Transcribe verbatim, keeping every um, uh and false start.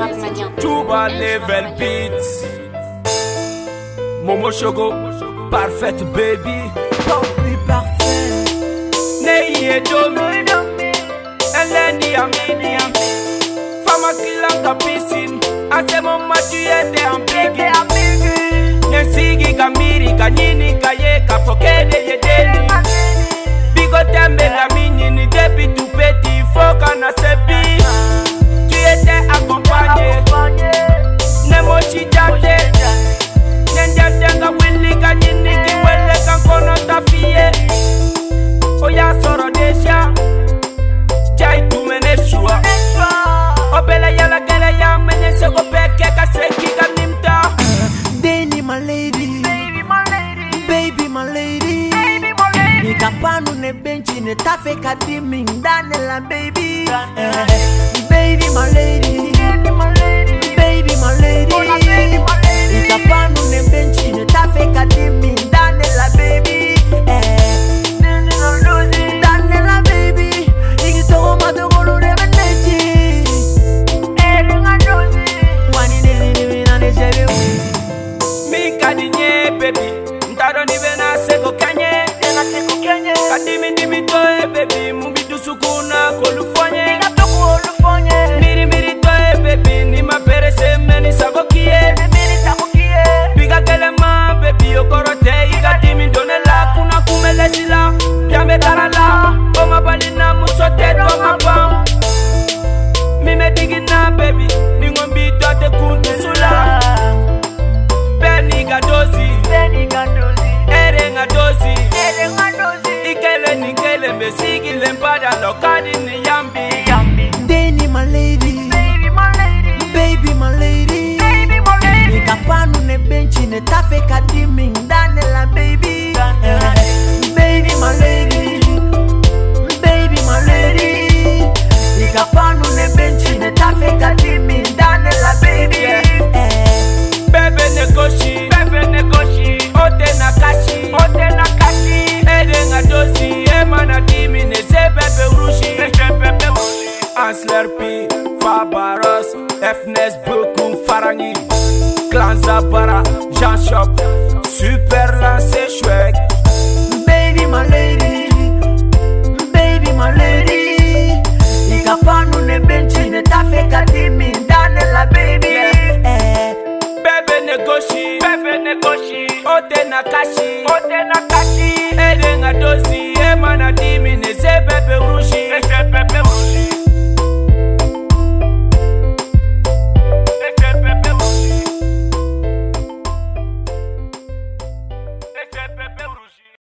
Rapmania. Touba Level Beats. Momo Shogo, Parfait Baby. Papi parfait. Neye Domi, Elendi Amini. Fama Kilanga Piscine. Ase mama tu yete ambigi. Nesigi Gamiri, Kanyini, Kaye, Kapokede Yedeni. Bigo Tembe Gamini, ni depi tu peti, foka na sepi. Tu étais accompagné. Nemo Shijate. Nenjatenga Willy Kanyini, Kiwele Kankono Tafie. Oya Soro Desha. Jai tu meneshua. Obele yala gele ya menye sego peke kaseki kanimta. Deni my lady, baby my lady. Nikapanu ne benchi ne tafe kadimi ndane la baby. Baby my lady, baby my lady. Nikapanu ne benchi ne tafe kadimi ndane la baby. Ndane la baby. Ikitoa madogolo ne meneji. Wani nini nini nane jebe. Mi kadinye baby, ntado ni bena seko kanye. Kadimi ndimi toe baby, mubidu sukuna kolufonye. Miri miri toe baby, ni mapere semeni sagokie. Biga kelema baby, okorote ikadimi donela kuna kumele sila. Yame tarala, oma balina musote toma pam. Mime digina baby, ningombi tote kuntu sula. Beniga dozi, erenga dozi. Ikele nikele mesigi lempada lokadi ni yambi. Deni my lady, baby my lady. Nikapanu ne benchi ne tafe kadimi ndane la baby. Baby my lady, baby my lady. Nikapanu ne benchi ne tafe kadimi ndane la baby. Bebe negoshi, bebe negoshi. Ote nakashi, ote nakashi. Erenga dozi, emana dimi ne se bebe urushi. Ansler P, Fabaros, Fnes Bokum Farani, Clan Zabara, Jean Shop, Super Lancé Chouek. Baby my lady, baby my lady.